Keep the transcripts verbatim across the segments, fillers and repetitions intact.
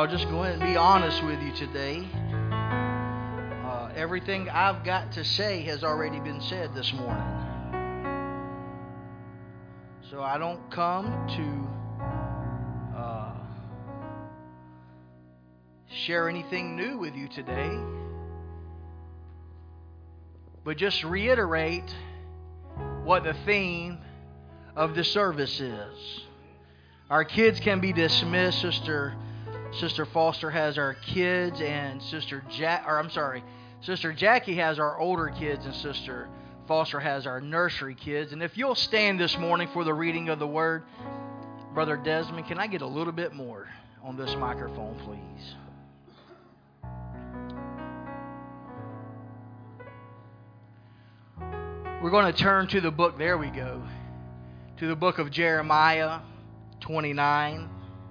I'll just go ahead and be honest with you today. Uh, everything I've got to say has already been said this morning. So I don't come to uh, share anything new with you today, but just reiterate what the theme of the service is. Our kids can be dismissed. Sister Sister Foster has our kids, and Sister Jack, or I'm sorry, Sister Jackie has our older kids, and Sister Foster has our nursery kids. And if you'll stand this morning for the reading of the Word, Brother Desmond, can I get a little bit more on this microphone, please? We're going to turn to the book, there we go, to the book of Jeremiah twenty-nine.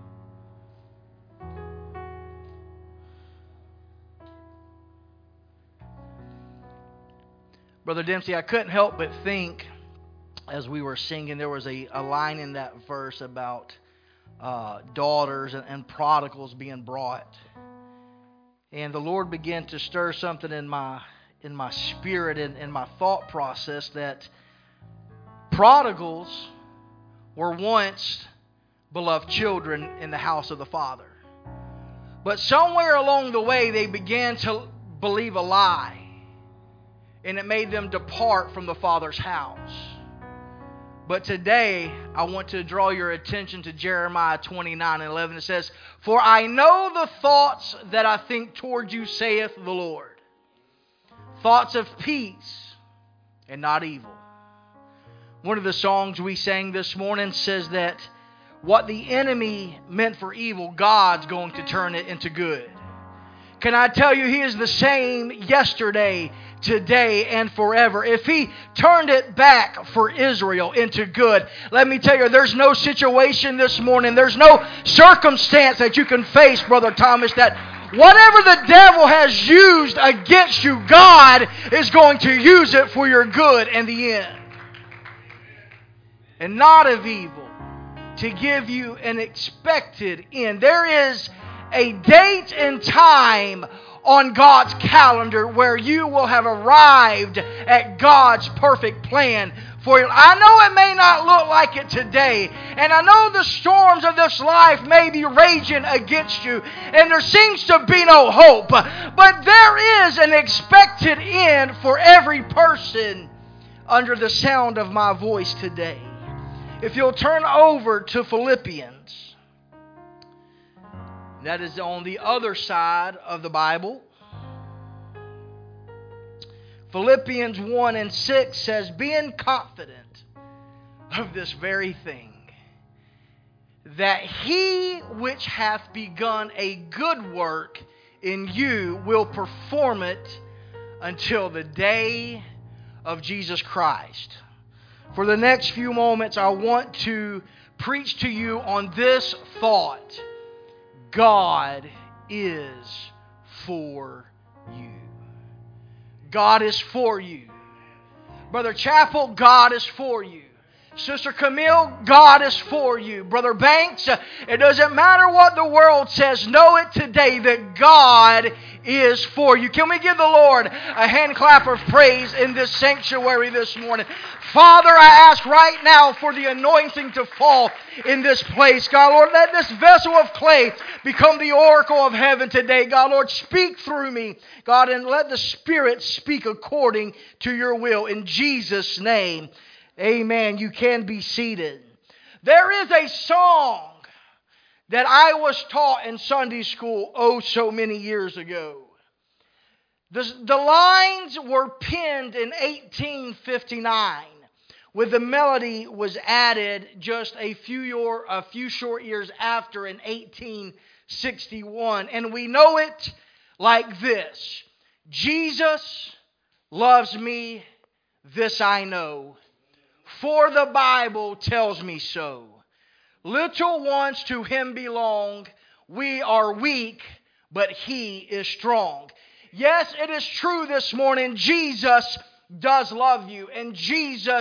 Brother Dempsey, I couldn't help but think as we were singing, there was a, a line in that verse about uh, daughters and, and prodigals being brought. And the Lord began to stir something in my in my spirit and in my thought process that prodigals were once beloved children in the house of the Father. But somewhere along the way, they began to believe a lie. And it made them depart from the Father's house. But today, I want to draw your attention to Jeremiah twenty-nine and eleven. It says, "For I know the thoughts that I think toward you, saith the Lord. Thoughts of peace and not evil." One of the songs we sang this morning says that what the enemy meant for evil, God's going to turn it into good. Can I tell you, He is the same yesterday, today, and forever. If He turned it back for Israel into good, let me tell you, there's no situation this morning, there's no circumstance that you can face, Brother Thomas, that whatever the devil has used against you, God is going to use it for your good in the end. And not of evil, to give you an expected end. There is a date and time on God's calendar where you will have arrived at God's perfect plan for you. I know it may not look like it today, and I know the storms of this life may be raging against you, and there seems to be no hope, but there is an expected end for every person under the sound of my voice today. If you'll turn over to Philippians, that is on the other side of the Bible. Philippians one and six says, "Being confident of this very thing, that He which hath begun a good work in you will perform it until the day of Jesus Christ." For the next few moments, I want to preach to you on this thought: God is for you. God is for you. Brother Chappell, God is for you. Sister Camille, God is for you. Brother Banks, it doesn't matter what the world says. Know it today that God is for you. Can we give the Lord a hand clap of praise in this sanctuary this morning? Father, I ask right now for the anointing to fall in this place. God, Lord, let this vessel of clay become the oracle of heaven today. God, Lord, speak through me. God, and let the Spirit speak according to your will. In Jesus' name, amen. You can be seated. There is a song that I was taught in Sunday school oh so many years ago. The, the lines were penned in eighteen fifty-nine, with the melody was added just a few, year, a few short years after in eighteen sixty-one. And we know it like this: Jesus loves me, this I know, for the Bible tells me so. Little ones to Him belong. We are weak, but He is strong. Yes, it is true this morning. Jesus does love you, and Jesus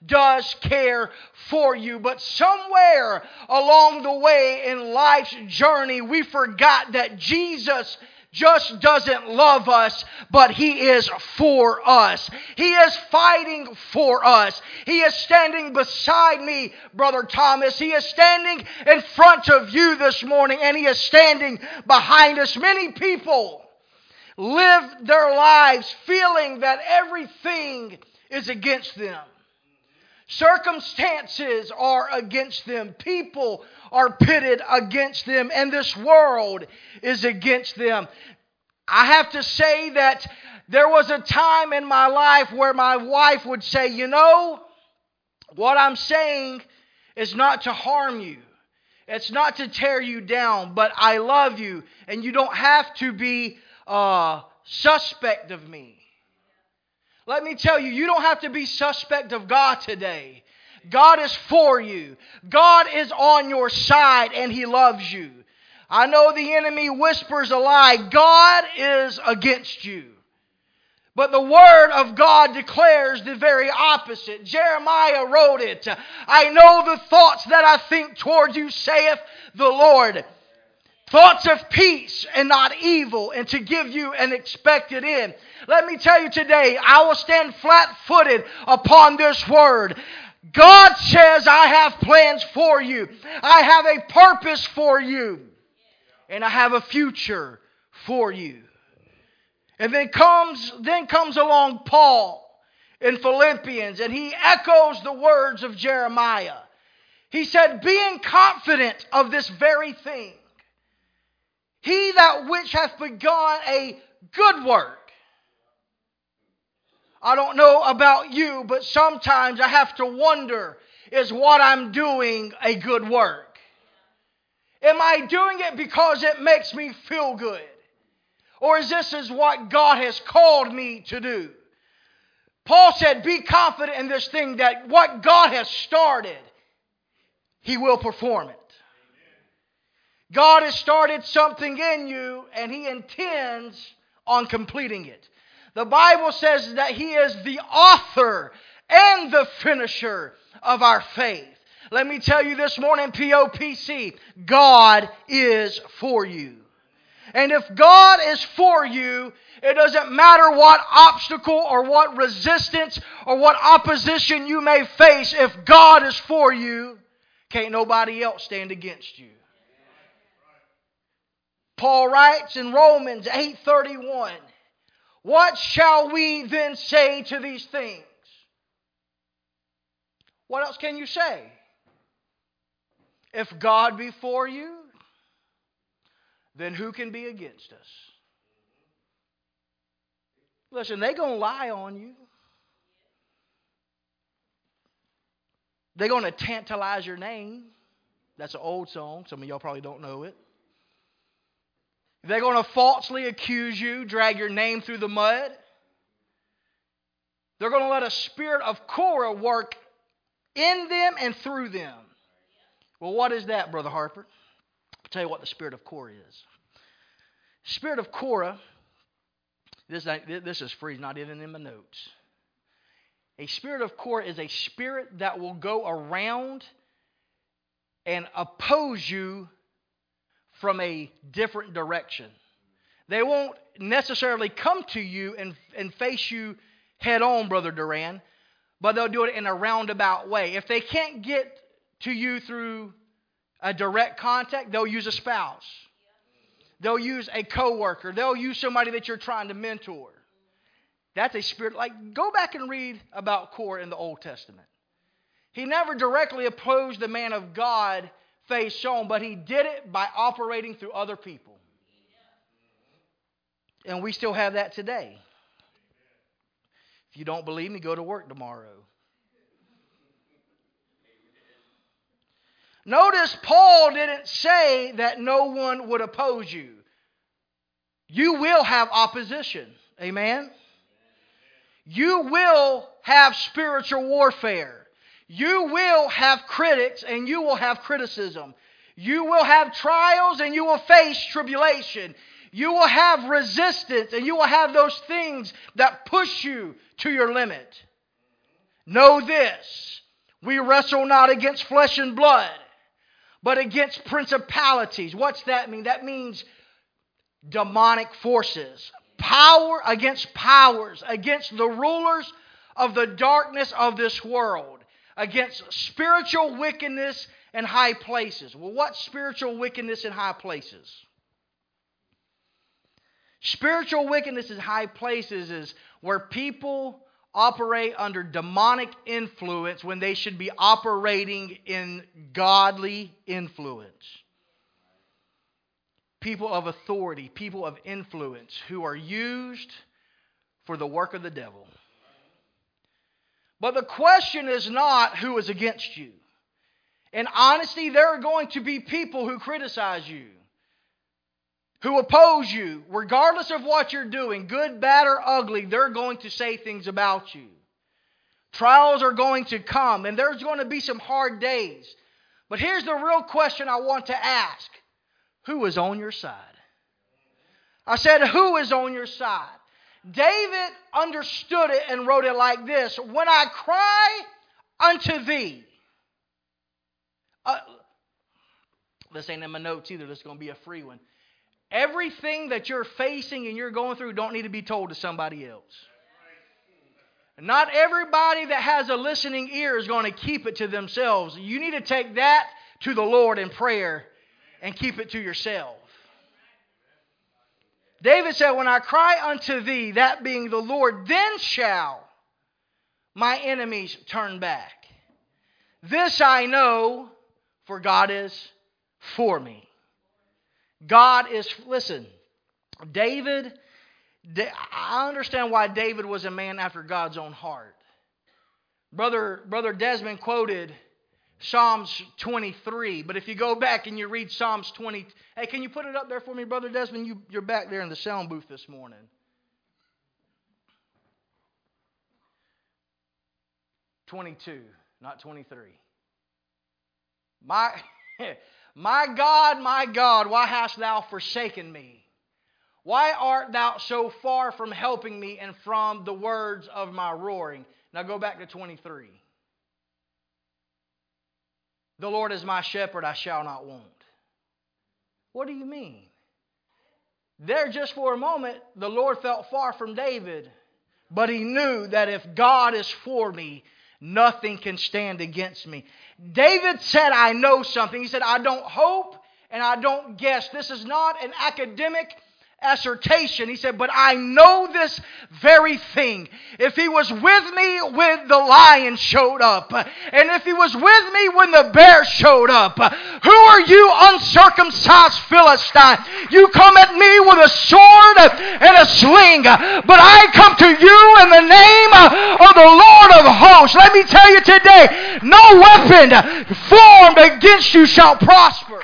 does care for you. But somewhere along the way in life's journey, we forgot that Jesus just doesn't love us, but He is for us. He is fighting for us. He is standing beside me, Brother Thomas. He is standing in front of you this morning, and He is standing behind us. Many people live their lives feeling that everything is against them. Circumstances are against them. People are pitted against them. And this world is against them. I have to say that there was a time in my life where my wife would say, you know, what I'm saying is not to harm you. It's not to tear you down, but I love you. And you don't have to be uh, suspect of me. Let me tell you, you don't have to be suspect of God today. God is for you. God is on your side and He loves you. I know the enemy whispers a lie. God is against you. But the Word of God declares the very opposite. Jeremiah wrote it. I know the thoughts that I think toward you, saith the Lord. Thoughts of peace and not evil, and to give you an expected end. Let me tell you today, I will stand flat-footed upon this word. God says, I have plans for you. I have a purpose for you. And I have a future for you. And then comes, then comes along Paul in Philippians, and he echoes the words of Jeremiah. He said, being confident of this very thing, He that which hath begun a good work. I don't know about you, but sometimes I have to wonder, is what I'm doing a good work? Am I doing it because it makes me feel good? Or is this is what God has called me to do? Paul said, be confident in this thing that what God has started, He will perform it. God has started something in you, and He intends on completing it. The Bible says that He is the author and the finisher of our faith. Let me tell you this morning, P O P C, God is for you. And if God is for you, it doesn't matter what obstacle or what resistance or what opposition you may face. If God is for you, can't nobody else stand against you. Paul writes in Romans eight thirty-one, what shall we then say to these things? What else can you say? If God be for you, then who can be against us? Listen, they're going to lie on you. They're going to tantalize your name. That's an old song. Some of y'all probably don't know it. They're going to falsely accuse you, drag your name through the mud. They're going to let a spirit of Korah work in them and through them. Well, what is that, Brother Harper? I'll tell you what the spirit of Korah is. Spirit of Korah, this, this is free, not even in my notes. A spirit of Korah is a spirit that will go around and oppose you from a different direction. They won't necessarily come to you and, and face you head on, Brother Duran, but they'll do it in a roundabout way. If they can't get to you through a direct contact, they'll use a spouse. They'll use a coworker. They'll use somebody that you're trying to mentor. That's a spirit. Like, go back and read about Korah in the Old Testament. He never directly opposed the man of God face on, but he did it by operating through other people. And we still have that today. If you don't believe me, go to work tomorrow. Notice Paul didn't say that no one would oppose you. You will have opposition. Amen? You will have spiritual warfare. You will have critics and you will have criticism. You will have trials and you will face tribulation. You will have resistance and you will have those things that push you to your limit. Know this, We wrestle not against flesh and blood, but against principalities. What's that mean? That means demonic forces. Power against powers, against the rulers of the darkness of this world, against spiritual wickedness in high places. Well, what's spiritual wickedness in high places? Spiritual wickedness in high places is where people operate under demonic influence when they should be operating in godly influence. People of authority, people of influence who are used for the work of the devil. But the question is not who is against you. In honesty, there are going to be people who criticize you, who oppose you, regardless of what you're doing, good, bad, or ugly. They're going to say things about you. Trials are going to come, and there's going to be some hard days. But here's the real question I want to ask. Who is on your side? I said, who is on your side? David understood it and wrote it like this. When I cry unto thee. Uh, this ain't in my notes either. This is going to be a free one. Everything that you're facing and you're going through don't need to be told to somebody else. Not everybody that has a listening ear is going to keep it to themselves. You need to take that to the Lord in prayer and keep it to yourself. David said, when I cry unto thee, that being the Lord, then shall my enemies turn back. This I know, for God is for me. God is, listen, David, I understand why David was a man after God's own heart. Brother, Brother Desmond quoted Psalms twenty-three, but if you go back and you read Psalms twenty, hey, can you put it up there for me, Brother Desmond? You, you're back there in the sound booth this morning. twenty-two, not twenty-three. My... My God, my God, why hast thou forsaken me? Why art thou so far from helping me and from the words of my roaring? Now go back to twenty-three. The Lord is my shepherd, I shall not want. What do you mean? There just for a moment, the Lord felt far from David, but he knew that if God is for me, nothing can stand against me. David said, I know something. He said, I don't hope and I don't guess. This is not an academic assertion. He said, but I know this very thing. If he was with me when the lion showed up, and if he was with me when the bear showed up, who are you, uncircumcised Philistine? You come at me with a sword and a sling, but I come to you in the name of the Lord of hosts. Let me tell you today, no weapon formed against you shall prosper.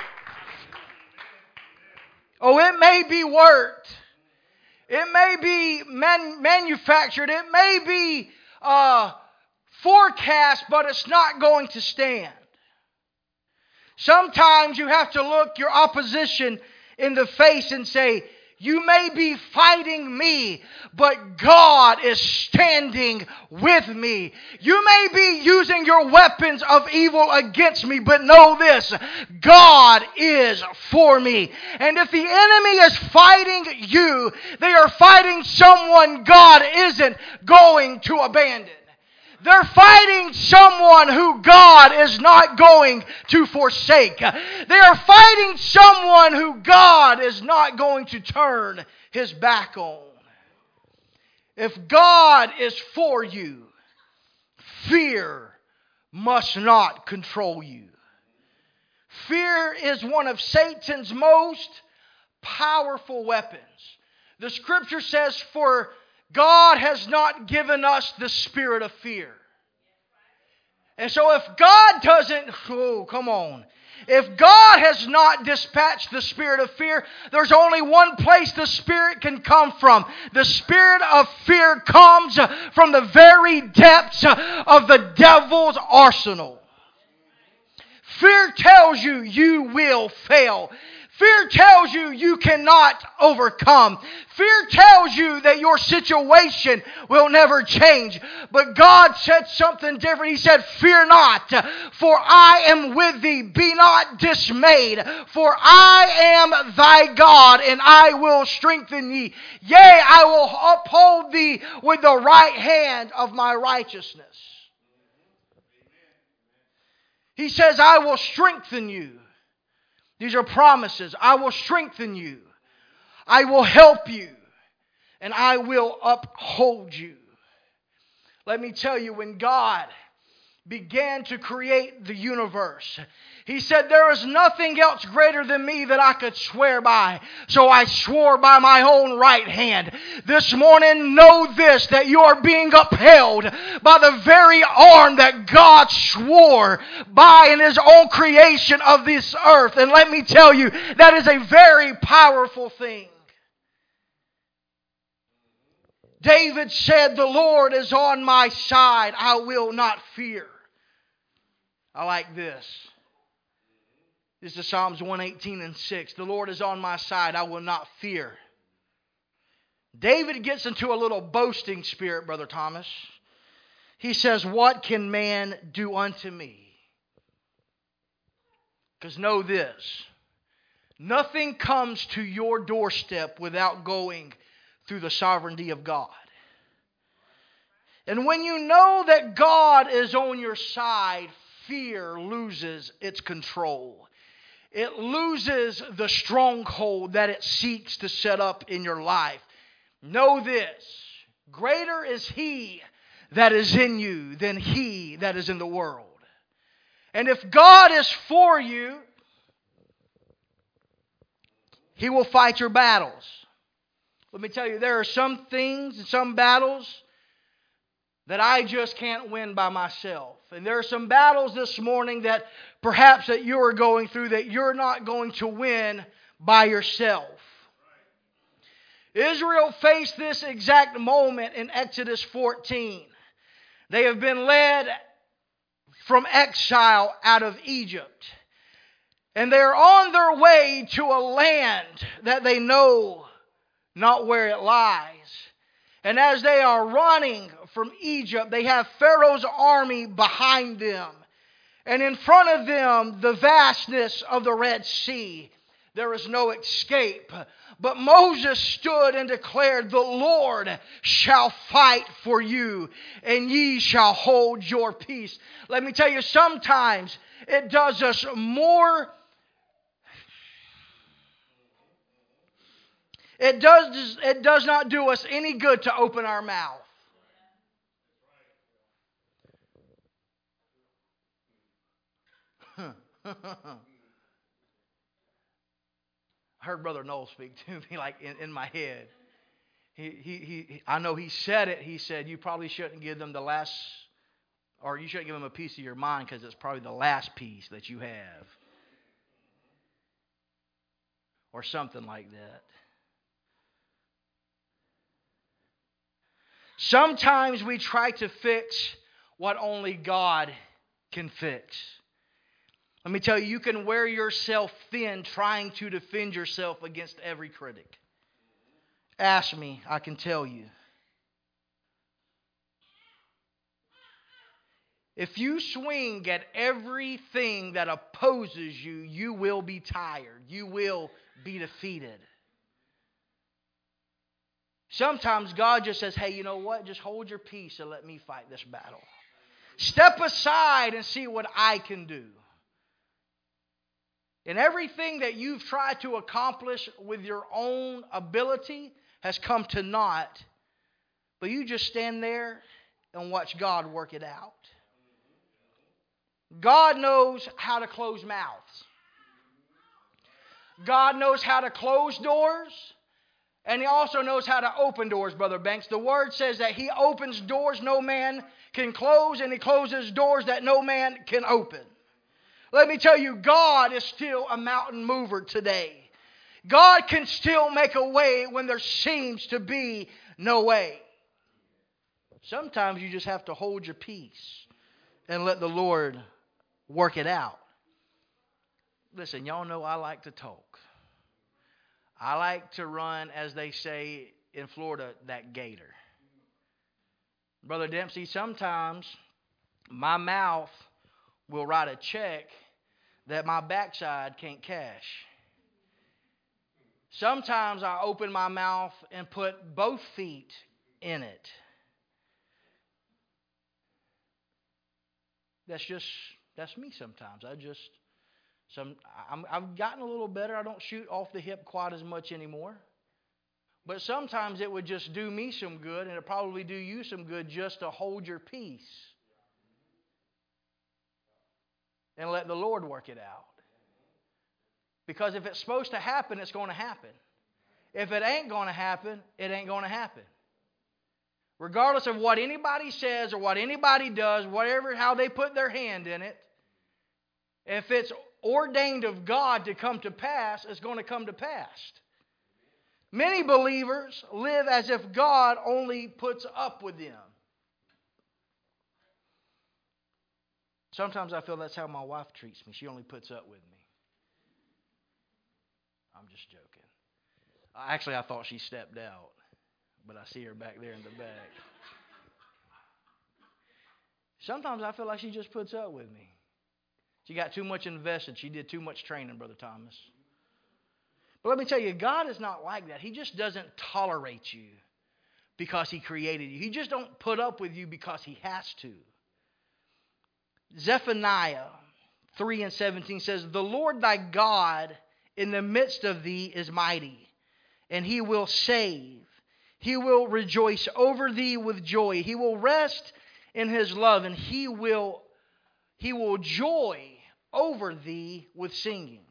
Oh, it may be worked. It may be man, manufactured. It may be uh, forecast, but it's not going to stand. Sometimes you have to look your opposition in the face and say, you may be fighting me, but God is standing with me. You may be using your weapons of evil against me, but know this, God is for me. And if the enemy is fighting you, they are fighting someone God isn't going to abandon. They're fighting someone who God is not going to forsake. They are fighting someone who God is not going to turn His back on. If God is for you, fear must not control you. Fear is one of Satan's most powerful weapons. The Scripture says, for God has not given us the spirit of fear. And so if God doesn't, oh, come on. If God has not dispatched the spirit of fear, there's only one place the spirit can come from. The spirit of fear comes from the very depths of the devil's arsenal. Fear tells you you will fail. Fear tells you you cannot overcome. Fear tells you that your situation will never change. But God said something different. He said, fear not, for I am with thee. Be not dismayed, for I am thy God, and I will strengthen thee. Yea, I will uphold thee with the right hand of my righteousness. He says, I will strengthen you. These are promises. I will strengthen you. I will help you. And I will uphold you. Let me tell you, when God began to create the universe, He said, there is nothing else greater than me that I could swear by. So I swore by my own right hand. This morning, know this, that you are being upheld by the very arm that God swore by in His own creation of this earth. And let me tell you, that is a very powerful thing. David said, the Lord is on my side. I will not fear. I like this. This is Psalms one eighteen and six. The Lord is on my side. I will not fear. David gets into a little boasting spirit, Brother Thomas. He says, what can man do unto me? Because know this. Nothing comes to your doorstep without going through the sovereignty of God. And when you know that God is on your side, fear loses its control. It loses the stronghold that it seeks to set up in your life. Know this, greater is He that is in you than he that is in the world. And if God is for you, He will fight your battles. Let me tell you, there are some things and some battles that I just can't win by myself. And there are some battles this morning that perhaps that you are going through that you're not going to win by yourself. Israel faced this exact moment in Exodus fourteen. They have been led from exile out of Egypt. And they're on their way to a land that they know not where it lies. And as they are running from Egypt, they have Pharaoh's army behind them. And in front of them, the vastness of the Red Sea. There is no escape. But Moses stood and declared, the Lord shall fight for you, and ye shall hold your peace. Let me tell you, sometimes it does us more It does, it does not do us any good to open our mouth. I heard Brother Noel speak to me like in, in my head. He, he, he, I know he said it. He said, you probably shouldn't give them the last, or you shouldn't give them a piece of your mind because it's probably the last piece that you have. Or something like that. Sometimes we try to fix what only God can fix. Let me tell you, you can wear yourself thin trying to defend yourself against every critic. Ask me, I can tell you. If you swing at everything that opposes you, you will be tired. You will be defeated. Sometimes God just says, hey, you know what? Just hold your peace and let me fight this battle. Step aside and see what I can do. And everything that you've tried to accomplish with your own ability has come to naught. But you just stand there and watch God work it out. God knows how to close mouths. God knows how to close doors. And He also knows how to open doors, Brother Banks. The Word says that He opens doors no man can close, and He closes doors that no man can open. Let me tell you, God is still a mountain mover today. God can still make a way when there seems to be no way. Sometimes you just have to hold your peace and let the Lord work it out. Listen, y'all know I like to talk. I like to run, as they say in Florida, that gator. Brother Dempsey, sometimes my mouth will write a check that my backside can't cash. Sometimes I open my mouth and put both feet in it. That's just, that's me sometimes. I just, some, I'm, I've gotten a little better. I don't shoot off the hip quite as much anymore. But sometimes it would just do me some good, and it'll probably do you some good just to hold your peace and let the Lord work it out. Because if it's supposed to happen, it's going to happen. If it ain't going to happen, it ain't going to happen. Regardless of what anybody says or what anybody does, whatever, how they put their hand in it, if it's ordained of God to come to pass, it's going to come to pass. Many believers live as if God only puts up with them. Sometimes I feel that's how my wife treats me. She only puts up with me. I'm just joking. Actually, I thought she stepped out, but I see her back there in the back. Sometimes I feel like she just puts up with me. She got too much invested. She did too much training, Brother Thomas. But let me tell you, God is not like that. He just doesn't tolerate you because He created you. He just don't put up with you because He has to. Zephaniah three and seventeen says, "The Lord thy God in the midst of thee is mighty, and He will save. He will rejoice over thee with joy. He will rest in His love, and He will, he will joy over thee with singing."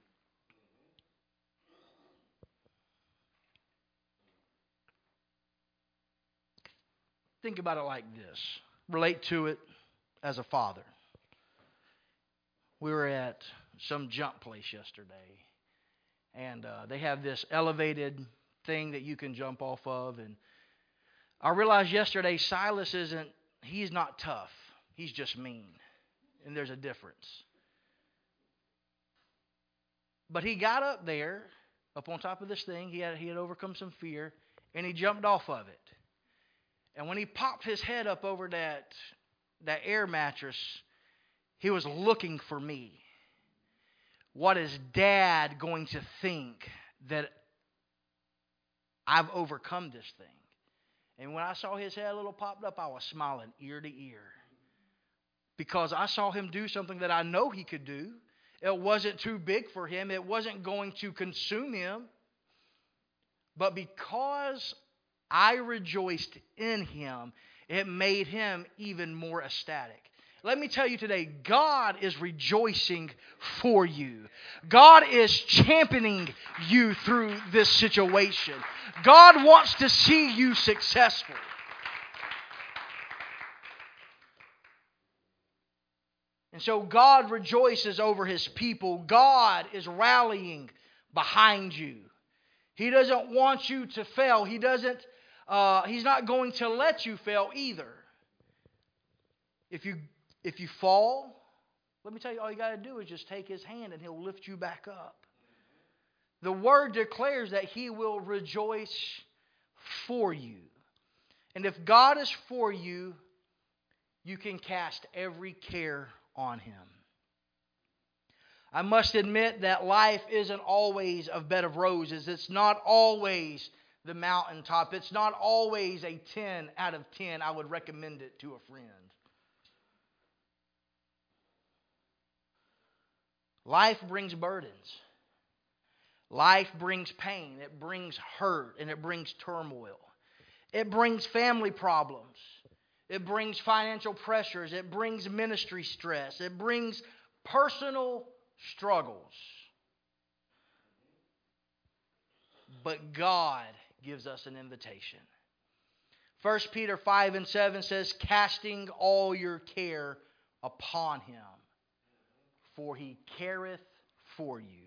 Think about it like this. Relate to it as a father. We were at some jump place yesterday, and uh, they have this elevated thing that you can jump off of. And I realized yesterday Silas isn't, he's not tough. He's just mean. And there's a difference. But he got up there, up on top of this thing. He had, he had overcome some fear, and he jumped off of it. And when he popped his head up over that, that air mattress, he was looking for me. What is Dad going to think that I've overcome this thing? And when I saw his head a little popped up, I was smiling ear to ear. Because I saw him do something that I know he could do. It wasn't too big for him. It wasn't going to consume him. But because I rejoiced in him, it made him even more ecstatic. Let me tell you today, God is rejoicing for you. God is championing you through this situation. God wants to see you successful. And so God rejoices over His people. God is rallying behind you. He doesn't want you to fail. He doesn't, uh, He's not going to let you fail either. If you If you fall, let me tell you, all you got to do is just take His hand and He'll lift you back up. The Word declares that He will rejoice for you. And if God is for you, you can cast every care on Him. I must admit that life isn't always a bed of roses. It's not always the mountaintop. It's not always a ten out of ten. I would recommend it to a friend. Life brings burdens. Life brings pain. It brings hurt and it brings turmoil. It brings family problems. It brings financial pressures. It brings ministry stress. It brings personal struggles. But God gives us an invitation. First Peter five and seven says, "Casting all your care upon Him, for He careth for you."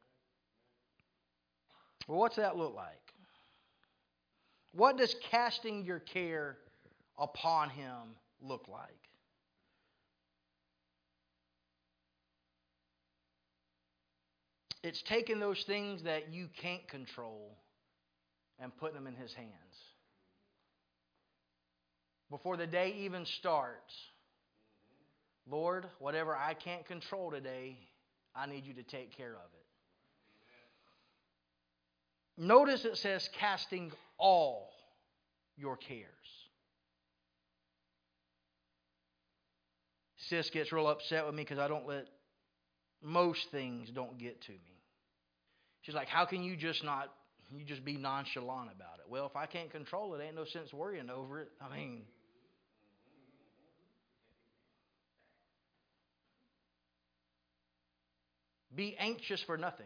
Well, what's that look like? What does casting your care upon Him look like? It's taking those things that you can't control and putting them in His hands. Before the day even starts, Lord, whatever I can't control today, I need you to take care of it. Notice it says casting all your cares. Sis gets real upset with me because I don't let, most things don't get to me. She's like, how can you just not, you just be nonchalant about it? Well, if I can't control it, ain't no sense worrying over it. I mean, be anxious for nothing.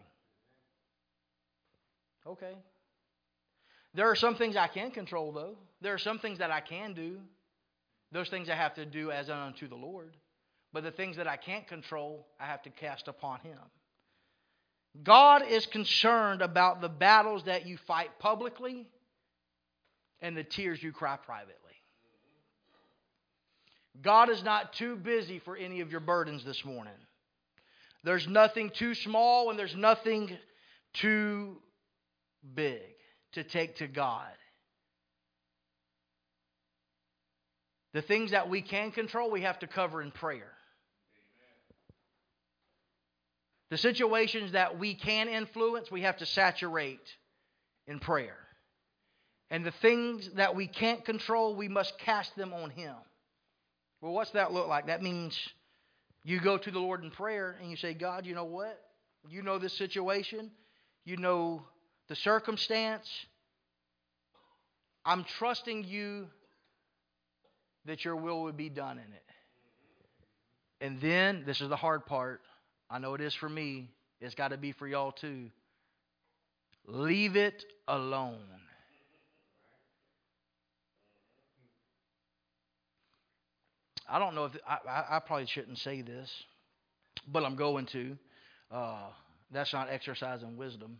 Okay. There are some things I can control, though. There are some things that I can do. Those things I have to do as unto the Lord. But the things that I can't control, I have to cast upon Him. God is concerned about the battles that you fight publicly and the tears you cry privately. God is not too busy for any of your burdens this morning. There's nothing too small and there's nothing too big to take to God. The things that we can control, we have to cover in prayer. The situations that we can influence, we have to saturate in prayer. And the things that we can't control, we must cast them on Him. Well, what's that look like? That means you go to the Lord in prayer and you say, God, you know what? You know this situation. You know the circumstance. I'm trusting you that your will would be done in it. And then, this is the hard part. I know it is for me. It's got to be for y'all too. Leave it alone. I don't know if I, I, I probably shouldn't say this, but I'm going to. Uh, that's not exercising wisdom.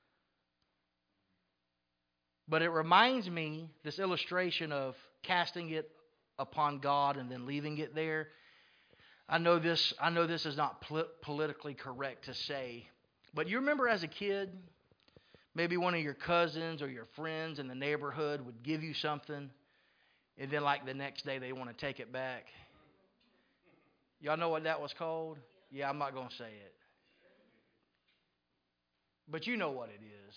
But it reminds me, this illustration of casting it upon God and then leaving it there. I know this. I know this is not pol- politically correct to say, but you remember as a kid, maybe one of your cousins or your friends in the neighborhood would give you something, and then like the next day they want to take it back. Y'all know what that was called? Yeah, I'm not going to say it. But you know what it is.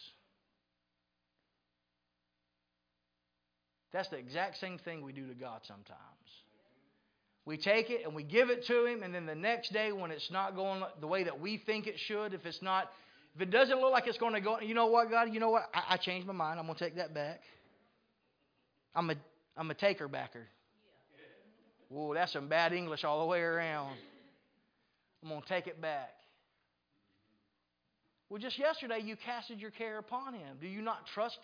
That's the exact same thing we do to God sometimes. We take it and we give it to Him, and then the next day when it's not going the way that we think it should, if it's not, if it doesn't look like it's going to go, you know what, God, you know what, I, I changed my mind. I'm going to take that back. I'm a, I'm a taker backer. Whoa, that's some bad English all the way around. I'm going to take it back. Well, just yesterday you casted your care upon Him. Do you not trust?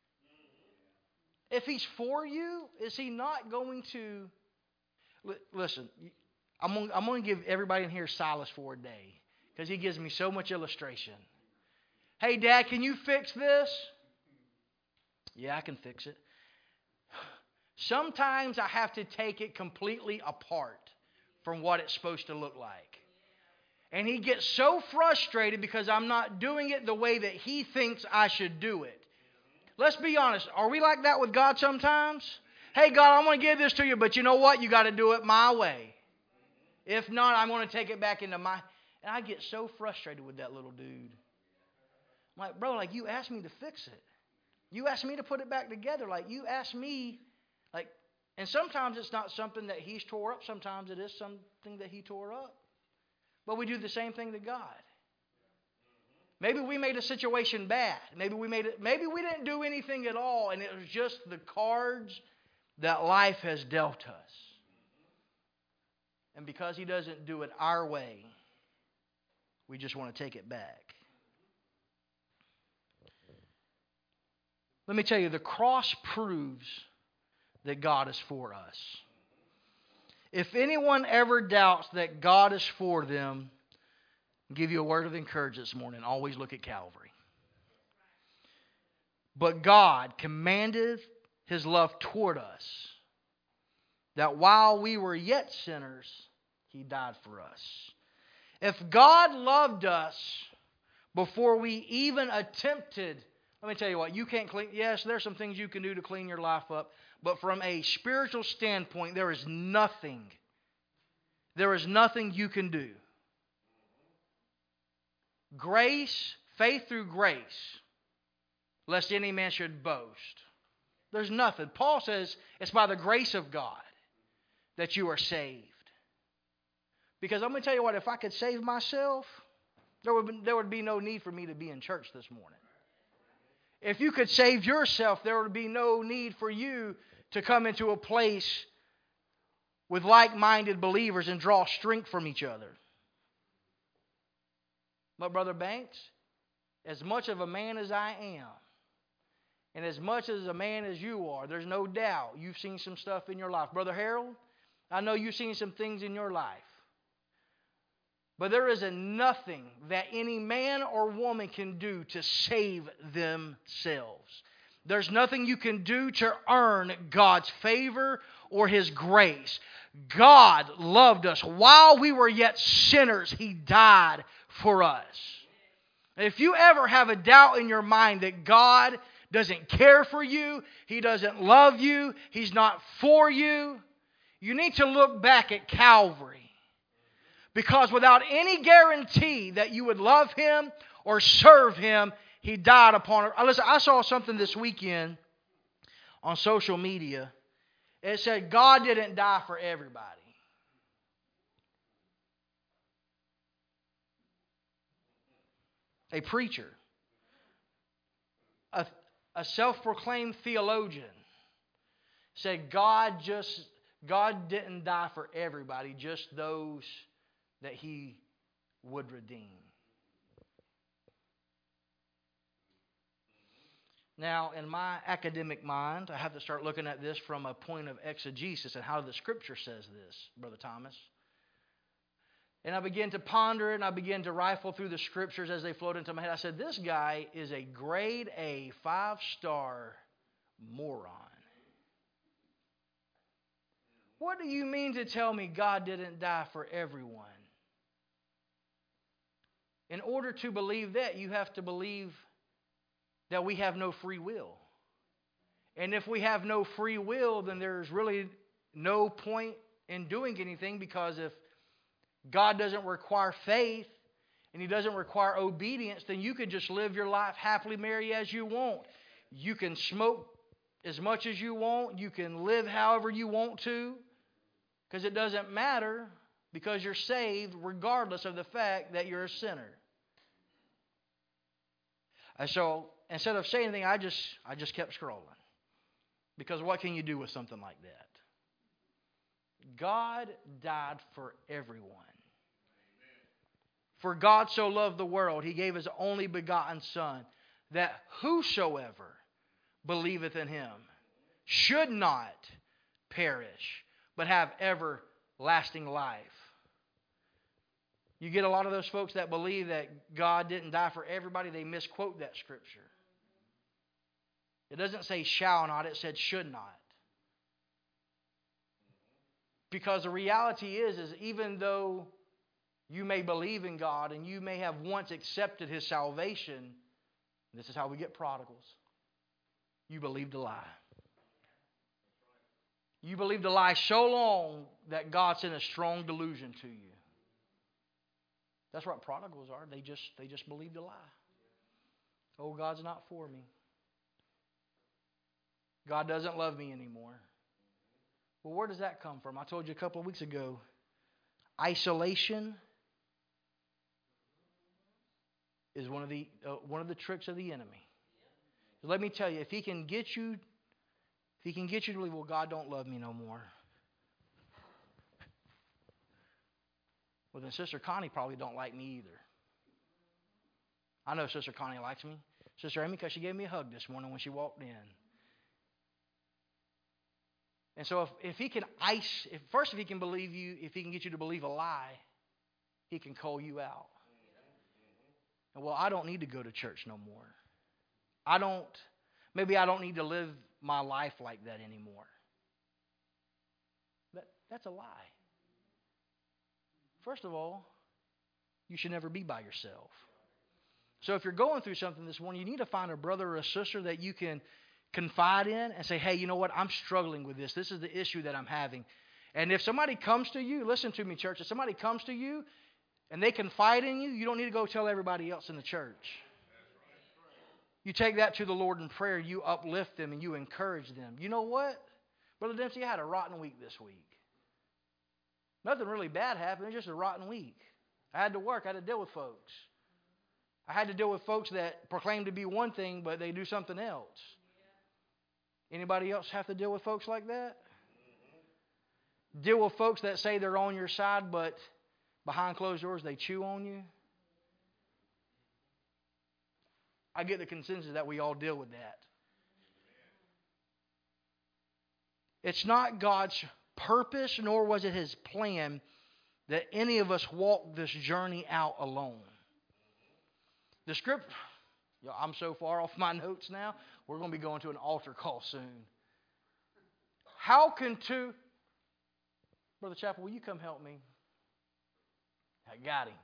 If He's for you, is He not going to... Listen, I'm going, I'm going to give everybody in here Silas for a day because he gives me so much illustration. Hey, Dad, can you fix this? Yeah, I can fix it. Sometimes I have to take it completely apart from what it's supposed to look like. And he gets so frustrated because I'm not doing it the way that he thinks I should do it. Let's be honest. Are we like that with God sometimes? Hey, God, I'm going to give this to you, but you know what? You got to do it my way. If not, I'm going to take it back into my... And I get so frustrated with that little dude. I'm like, bro, like you asked me to fix it. You asked me to put it back together. Like you asked me, like, and sometimes it's not something that he's tore up. Sometimes it is something that he tore up. But we do the same thing to God. Maybe we made a situation bad. Maybe we made it. Maybe we didn't do anything at all, and it was just the cards that life has dealt us. And because He doesn't do it our way, we just want to take it back. Let me tell you, the cross proves that God is for us. If anyone ever doubts that God is for them, I'll give you a word of encouragement this morning. Always look at Calvary. But God commanded His love toward us, that while we were yet sinners, He died for us. If God loved us before we even attempted. Let me tell you what, you can't clean. Yes, there's some things you can do to clean your life up, but from a spiritual standpoint, there is nothing. There is nothing you can do. Grace, faith through grace, lest any man should boast. There's nothing. Paul says it's by the grace of God that you are saved. Because I'm going to tell you what, if I could save myself, there would be, there would be no need for me to be in church this morning. If you could save yourself, there would be no need for you to come into a place with like-minded believers and draw strength from each other. But Brother Banks, as much of a man as I am, and as much as a man as you are, there's no doubt you've seen some stuff in your life. Brother Harold, I know you've seen some things in your life. But there is a nothing that any man or woman can do to save themselves. There's nothing you can do to earn God's favor or His grace. God loved us. While we were yet sinners, He died for us. If you ever have a doubt in your mind that God doesn't care for you, He doesn't love you, He's not for you, you need to look back at Calvary. Because without any guarantee that you would love Him or serve Him, He died upon it. Listen, I saw something this weekend on social media. It said God didn't die for everybody. A preacher, a, a self-proclaimed theologian, said God just God didn't die for everybody, just those that He would redeem. Now, in my academic mind, I have to start looking at this from a point of exegesis and how the Scripture says this, Brother Thomas. And I began to ponder it, and I began to rifle through the Scriptures as they flowed into my head. I said, this guy is a grade A, five-star moron. What do you mean to tell me God didn't die for everyone? In order to believe that, you have to believe that we have no free will. And if we have no free will, then there's really no point in doing anything, because if God doesn't require faith and He doesn't require obedience, then you could just live your life happily marry as you want. You can smoke as much as you want. You can live however you want to, because it doesn't matter, because you're saved regardless of the fact that you're a sinner. And so instead of saying anything, I just I just kept scrolling. Because what can you do with something like that? God died for everyone. For God so loved the world, He gave His only begotten Son, that whosoever believeth in Him should not perish, but have everlasting life. You get a lot of those folks that believe that God didn't die for everybody, they misquote that Scripture. It doesn't say shall not, it said should not. Because the reality is, is even though you may believe in God and you may have once accepted His salvation, this is how we get prodigals. You believed a lie. You believed a lie so long that God sent a strong delusion to you. That's what prodigals are. They just they just believed a lie. Oh, God's not for me. God doesn't love me anymore. Well, where does that come from? I told you a couple of weeks ago. Isolation is one of the uh, one of the tricks of the enemy. Let me tell you, if he can get you, if he can get you to believe, well, God don't love me no more. Well, then Sister Connie probably don't like me either. I know Sister Connie likes me. Sister Amy, because she gave me a hug this morning when she walked in. And so if, if he can ice, if, first if he can believe you, if he can get you to believe a lie, he can call you out. And well, I don't need to go to church no more. I don't, maybe I don't need to live my life like that anymore. That, that's a lie. First of all, you should never be by yourself. So if you're going through something this morning, you need to find a brother or a sister that you can confide in and say, hey, you know what? I'm struggling with this. This is the issue that I'm having. And if somebody comes to you, listen to me, church. If somebody comes to you and they confide in you, you don't need to go tell everybody else in the church. You take that to the Lord in prayer. You uplift them and you encourage them. You know what? Brother Dempsey, I had a rotten week this week. Nothing really bad happened. It was just a rotten week. I had to work. I had to deal with folks. I had to deal with folks that proclaim to be one thing, but they do something else. Anybody else have to deal with folks like that? Deal with folks that say they're on your side, but behind closed doors they chew on you? I get the consensus that we all deal with that. It's not God's purpose, nor was it His plan that any of us walk this journey out alone. The script, I'm so far off my notes now, we're going to be going to an altar call soon. How can two... Brother Chapel, will you come help me? I got him.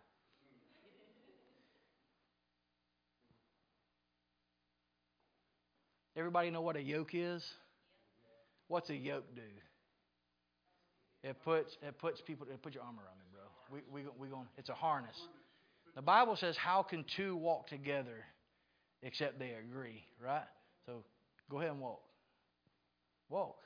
Everybody know what a yoke is? What's a yoke do? It puts it puts people. It puts your armor on me, bro. We we we going. It's a harness. The Bible says, "How can two walk together except they agree?" Right. So go ahead and walk. Walk.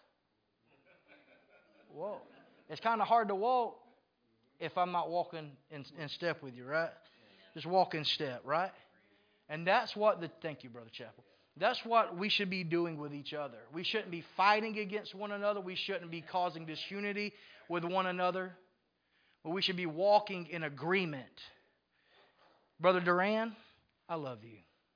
Walk. It's kind of hard to walk if I'm not walking in, in step with you, right? Just walk in step, right? And that's what the. Thank you, Brother Chapel. That's what we should be doing with each other. We shouldn't be fighting against one another. We shouldn't be causing disunity with one another. But we should be walking in agreement. Brother Duran, I love you.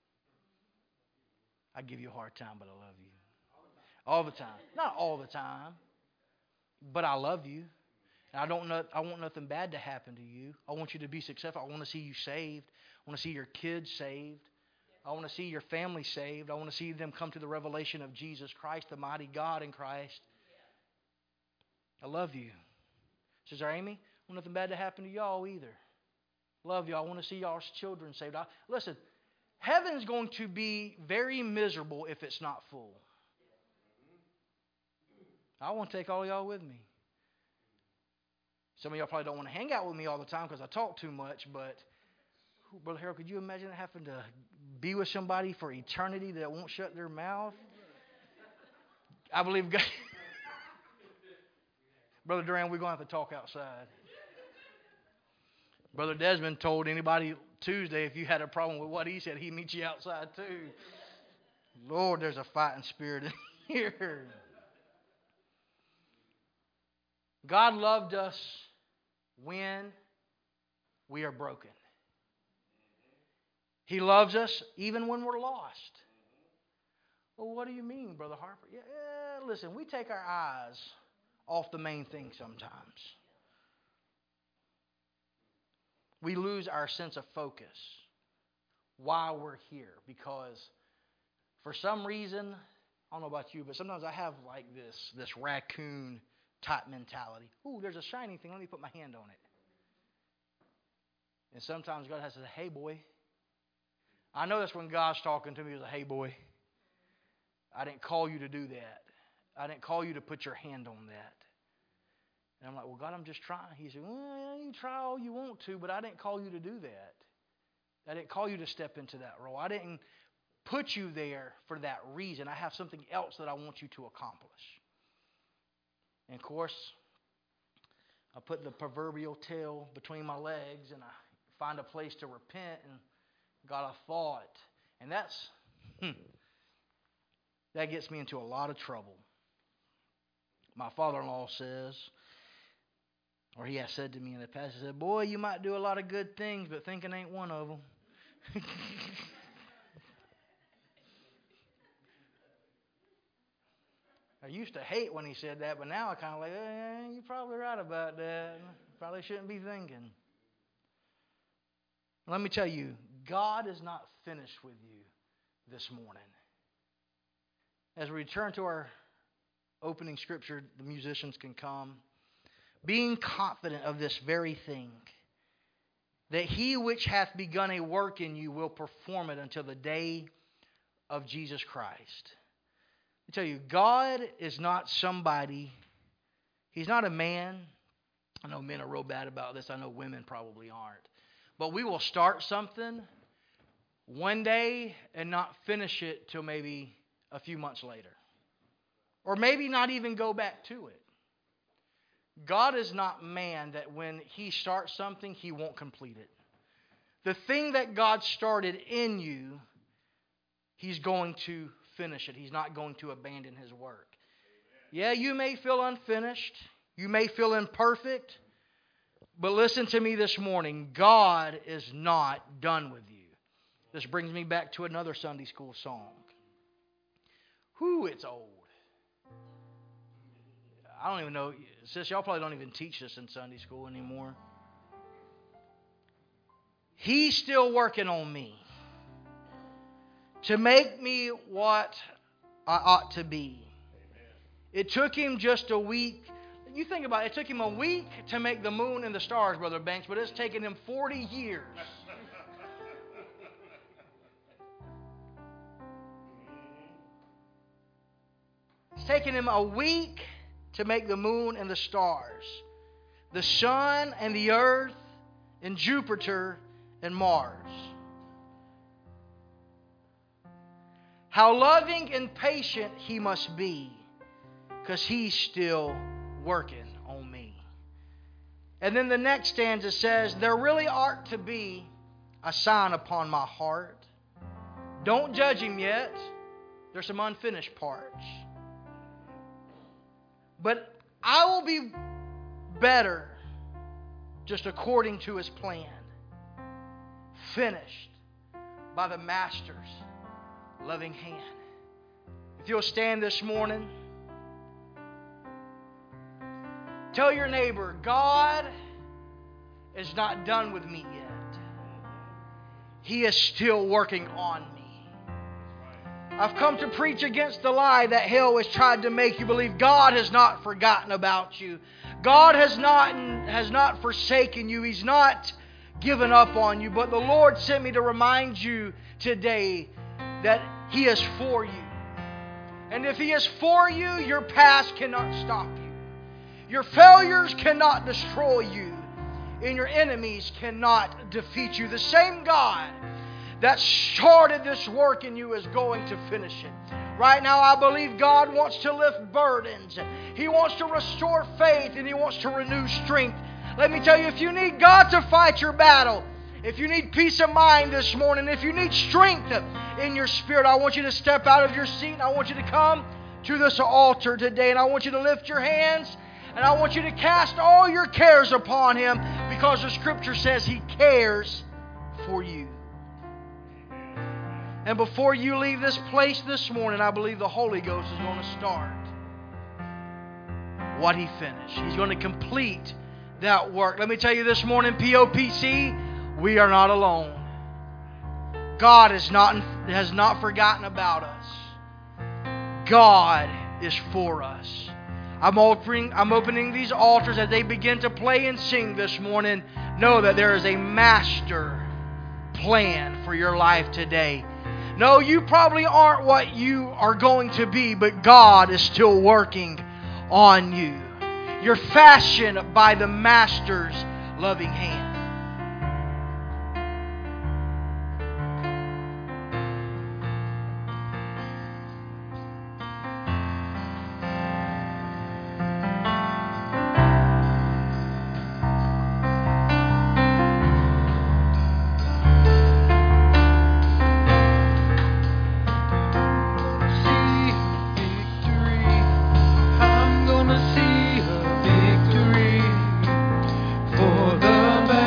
I give you a hard time, but I love you. All the time. Not all the time, but I love you. And I don't know, I want nothing bad to happen to you. I want you to be successful. I want to see you saved. I want to see your kids saved. I want to see your family saved. I want to see them come to the revelation of Jesus Christ, the mighty God in Christ. I love you. Sister Amy, I want nothing bad to happen to y'all either. Love y'all. I want to see y'all's children saved. I, listen, heaven's going to be very miserable if it's not full. I want to take all y'all with me. Some of y'all probably don't want to hang out with me all the time because I talk too much, but Brother Harold, could you imagine having to be with somebody for eternity that won't shut their mouth? I believe God. Brother Duran, we're going to have to talk outside. Brother Desmond told anybody Tuesday if you had a problem with what he said, he'd meet you outside too. Lord, there's a fighting spirit in here. God loved us when we are broken. He loves us even when we're lost. Well, what do you mean, Brother Harper? Yeah, yeah, listen, we take our eyes off the main thing sometimes. We lose our sense of focus while we're here because for some reason, I don't know about you, but sometimes I have like this, this raccoon type mentality. Ooh, there's a shiny thing. Let me put my hand on it. And sometimes God has to say, hey, boy. I know that's when God's talking to me. He was like, hey, boy, I didn't call you to do that. I didn't call you to put your hand on that. And I'm like, well, God, I'm just trying. He said, well, you try all you want to, but I didn't call you to do that. I didn't call you to step into that role. I didn't put you there for that reason. I have something else that I want you to accomplish. And, of course, I put the proverbial tail between my legs and I find a place to repent and got a thought. And that's, hmm, that gets me into a lot of trouble. My father-in-law says, or he has said to me in the past, he said, boy, you might do a lot of good things, but thinking ain't one of them. I used to hate when he said that, but now I kind of like, eh, you're probably right about that. Probably shouldn't be thinking. Let me tell you, God is not finished with you this morning. As we return to our opening scripture, the musicians can come. Being confident of this very thing, that he which hath begun a work in you will perform it until the day of Jesus Christ. I tell you, God is not somebody, He's not a man. I know men are real bad about this. I know women probably aren't. But we will start something one day and not finish it till maybe a few months later. Or maybe not even go back to it. God is not man that when He starts something, He won't complete it. The thing that God started in you, He's going to finish it. He's not going to abandon His work. Yeah, you may feel unfinished. You may feel imperfect. But listen to me this morning. God is not done with you. This brings me back to another Sunday school song. Whew, it's old. I don't even know. Sis, y'all probably don't even teach this in Sunday school anymore. He's still working on me to make me what I ought to be. It took Him just a week. You think about it. It took Him a week to make the moon and the stars, Brother Banks, but it's taken Him forty years. It's taken Him a week to make the moon and the stars, the sun and the earth, and Jupiter and Mars. How loving and patient He must be, because He's still working on me. And then the next stanza says, there really ought to be a sign upon my heart. Don't judge Him yet. There's some unfinished parts. But I will be better just according to His plan. Finished by the Master's loving hand. If you'll stand this morning, tell your neighbor, God is not done with me yet. He is still working on me. I've come to preach against the lie that hell has tried to make you believe. God has not forgotten about you. God has not, has not forsaken you. He's not given up on you. But the Lord sent me to remind you today that He is for you. And if He is for you, your past cannot stop you. Your failures cannot destroy you. And your enemies cannot defeat you. The same God that started this work in you is going to finish it. Right now, I believe God wants to lift burdens. He wants to restore faith, and He wants to renew strength. Let me tell you, if you need God to fight your battle, if you need peace of mind this morning, if you need strength in your spirit, I want you to step out of your seat, and I want you to come to this altar today, and I want you to lift your hands, and I want you to cast all your cares upon Him, because the Scripture says He cares for you. And before you leave this place this morning, I believe the Holy Ghost is going to start what He finished. He's going to complete that work. Let me tell you this morning, P O P C, we are not alone. God has not, has not forgotten about us. God is for us. I'm opening, I'm opening these altars as they begin to play and sing this morning. Know that there is a master plan for your life today. No, you probably aren't what you are going to be, but God is still working on you. You're fashioned by the Master's loving hand. For the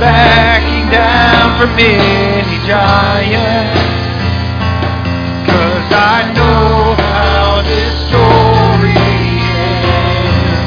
backing down from any giant. 'Cause I know how this story ends.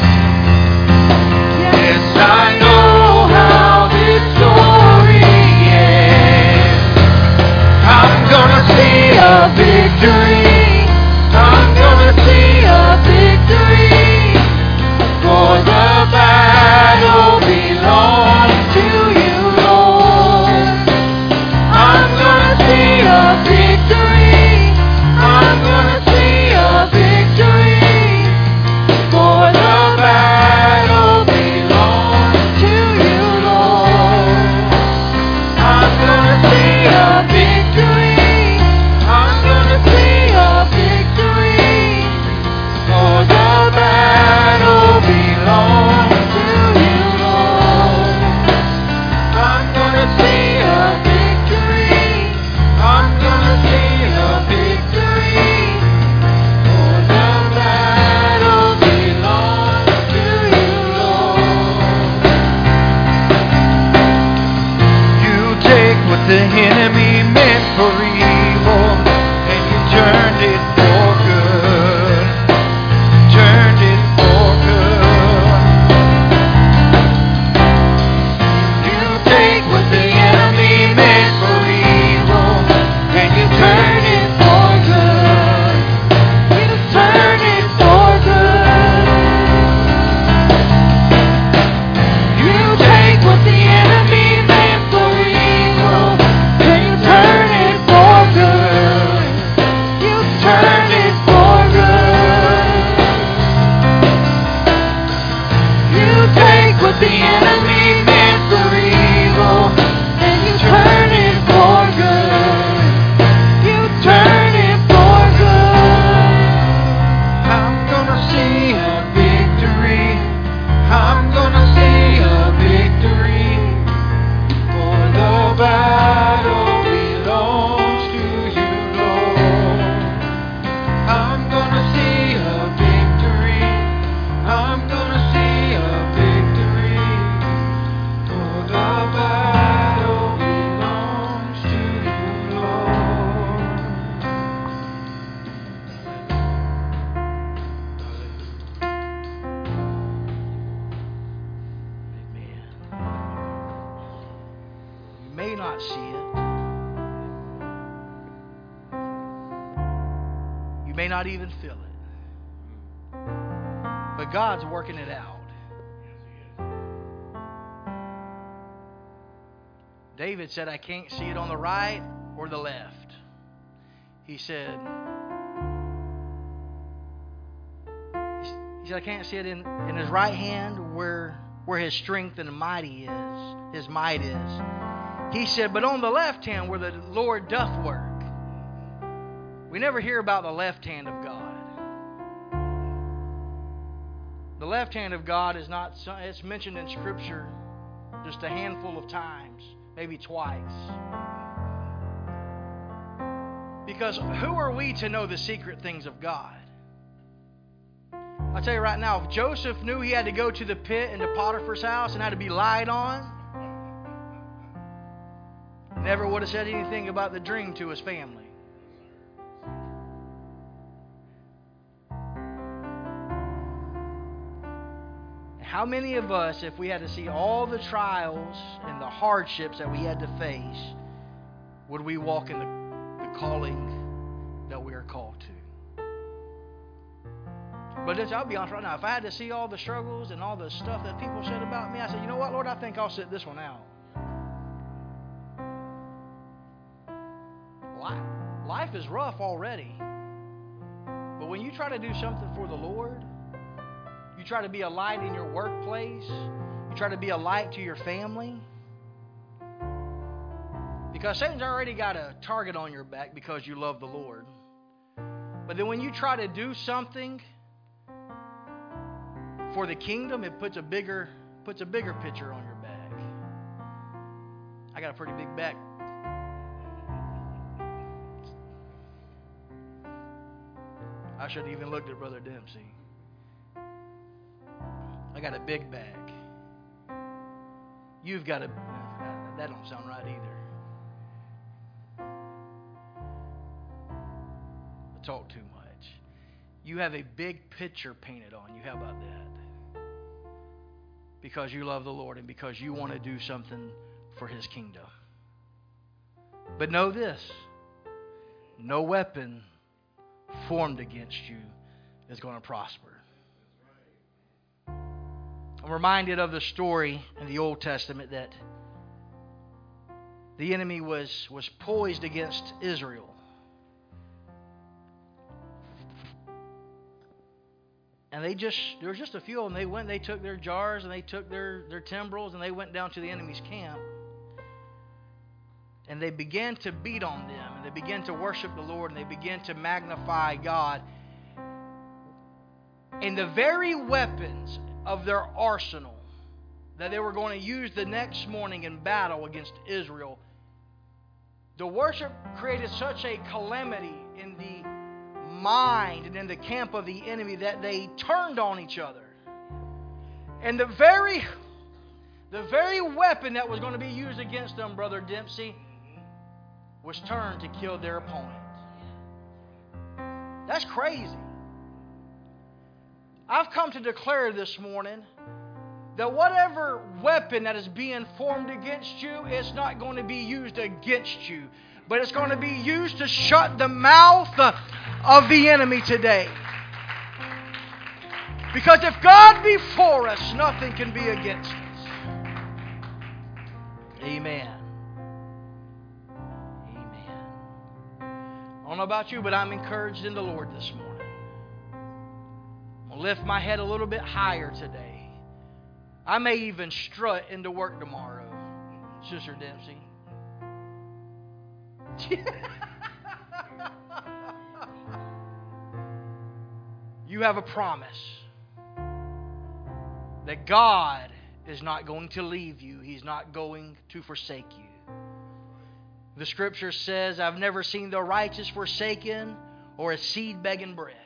Yes, I know how this story ends. I'm gonna see a victory. I'm gonna see a victory. For the battle belongs to you, Lord. I'm gonna see a victory. I'm gonna see a victory. For the battle belongs to you, Lord. I'm gonna see a victory. I'm gonna see a victory. For the battle belongs to you, Lord. I'm gonna see a victory. I'm gonna see a victory. For the battle belongs to you, Lord. You take what the enemy meant for evil, and you turned it for good. Turned it for good. You take what the enemy meant for evil, and you turn it for good. You turn it for good. You take what the enemy meant for evil, and you turn it for good. You turn it for good. You take what the enemy meant for evil, and you turn it for good. You turn it for good. I'm gonna see a victory. I'm gonna see a victory. For the battle belongs to you, Lord. I'm gonna see a victory. I'm gonna see a victory. For the battle belongs to you, Lord. Amen. You may not see it. You may not even feel it. But God's working it out. David said, I can't see it on the right or the left. He said, he said, I can't see it in, in his right hand where where his strength and mighty is, his might is. He said, but on the left hand where the Lord doth work. We never hear about the left hand of God. The left hand of God is not, it's mentioned in Scripture just a handful of times, maybe twice. Because who are we to know the secret things of God? I'll tell you right now, if Joseph knew he had to go to the pit into Potiphar's house and had to be lied on, never would have said anything about the dream to his family. How many of us, if we had to see all the trials and the hardships that we had to face, would we walk in the, the calling that we are called to? But this, I'll be honest right now, if I had to see all the struggles and all the stuff that people said about me, I said, you know what, Lord, I think I'll sit this one out. Life, life is rough already. But when you try to do something for the Lord, you try to be a light in your workplace, you try to be a light to your family, because Satan's already got a target on your back because you love the Lord. But then when you try to do something for the kingdom, it puts a bigger puts a bigger picture on your back. I got a pretty big back. I should have even looked at Brother Dempsey. I got a big bag. You've got a... That don't sound right either. I talk too much. You have a big picture painted on you. How about that? Because you love the Lord and because you want to do something for His kingdom. But know this. No weapon formed against you is going to prosper. I'm reminded of the story in the Old Testament that the enemy was, was poised against Israel. And they just, there was just a few of them. They went, they took their jars and they took their, their timbrels and they went down to the enemy's camp. And they began to beat on them. And they began to worship the Lord. And they began to magnify God. And the very weapons of their arsenal that they were going to use the next morning in battle against Israel, the worship created such a calamity in the mind and in the camp of the enemy that they turned on each other. And the very the very weapon that was going to be used against them, Brother Dempsey, was turned to kill their opponent. That's crazy. I've come to declare this morning that whatever weapon that is being formed against you, it's not going to be used against you, but it's going to be used to shut the mouth of the enemy today. Because if God be for us, nothing can be against us. Amen. Amen. I don't know about you, but I'm encouraged in the Lord this morning. I'm going to lift my head a little bit higher today. I may even strut into work tomorrow, Sister Dempsey. You have a promise that God is not going to leave you. He's not going to forsake you. The Scripture says, I've never seen the righteous forsaken or a seed begging bread.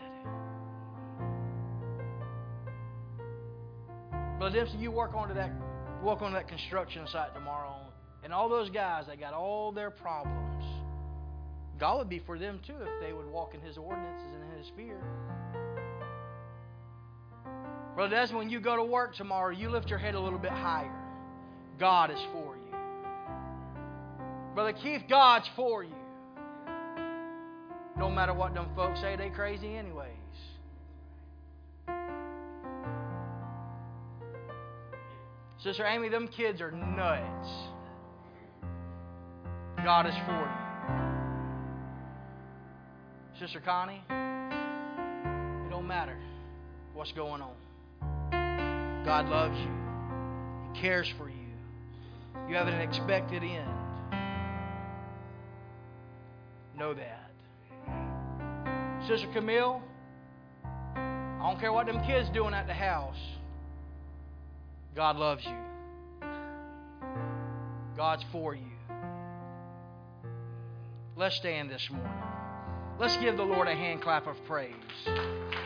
Brother Dempsey, you work onto that, work on that construction site tomorrow, and all those guys that got all their problems, God would be for them too if they would walk in His ordinances and in His fear. Brother Desmond, when you go to work tomorrow, you lift your head a little bit higher. God is for you. Brother Keith, God's for you. No matter what them folks say, they crazy anyways. Sister Amy, them kids are nuts. God is for you. Sister Connie, it don't matter what's going on. God loves you. He cares for you. You have an expected end. Know that. Sister Camille, I don't care what them kids doing at the house. God loves you. God's for you. Let's stand this morning. Let's give the Lord a hand clap of praise.